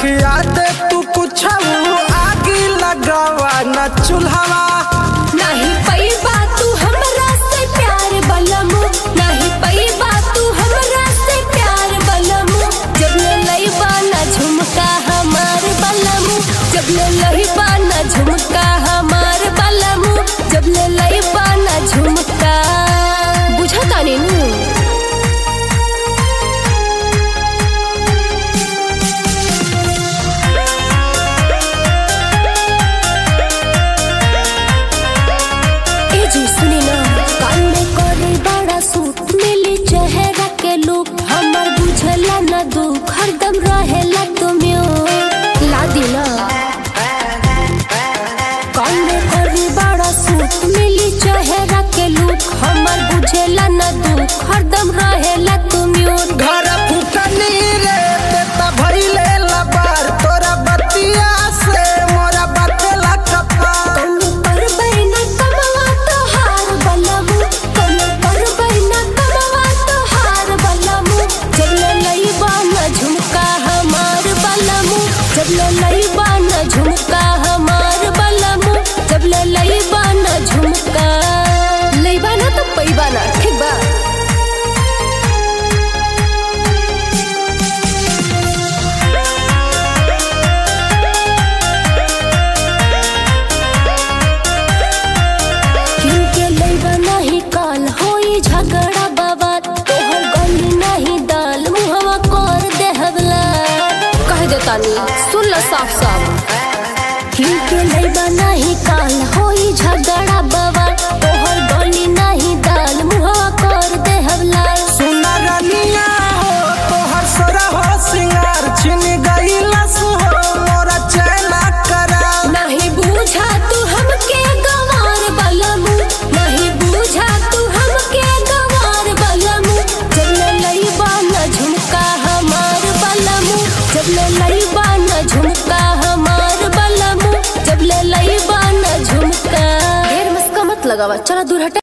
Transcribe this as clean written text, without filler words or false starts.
खिया दे तू कुछ आगे लगावा न चूल्हा नहीं पैबा तू हमरा से प्यार बलमु नहीं पैबा तू हमरा से प्यार बलमु जब ले लईबा ना झुमका हमार बलमु जब ले लईबा ना झुमका हमार बलमु जब ले लईबा ना झुमका बुझता नहीं सुनी ना कान में करे बड़ा सूट मिली चेहरा के लुक हमार बुझला ना दुख हरदम रहेला तुम ला दिला कान में करे बड़ा सूट मिली चेहरा के लुक हमार बुझला ना दुख हरदम रहेला तुम घर फुकनी रे तेता भइले लबार तोरा बतिया से मोरा बतेला कपा कौनो पर बैना कमवा तो हार बलमु कौनो पर बैना कमवा तो हार बलमु जब ले लईबा ना झुमका हमार बलमु जब ले लईबा ना झुमका हमार बलमु जब ले लईबा ना झुमका लईबा ना तो पैबा ना ठीक बा झगड़ा बाबा तोहर गली नहीं दाल मुहवा कर दे हवला कह देता नहीं सुन ल साफ साफ के लईबा नहीं काल होई झगड़ा बाबा तोहर गली नहीं दाल मुहवा कर दे हवला सुना रनिया हो तोहर सोरा हो सिंगार छिन गईला सो मोरा चैना करा नहीं बुझा तू हमके गवार बलमु नहीं बुझा तू हमके गवार बलमु जब ले लईबा ना झुमका हमार बलमु जब ले लईबा ना झुमका हमार बलमु जब ले लईबा ना झुमका ढेर मस्का मत लगावा चला दूर हट।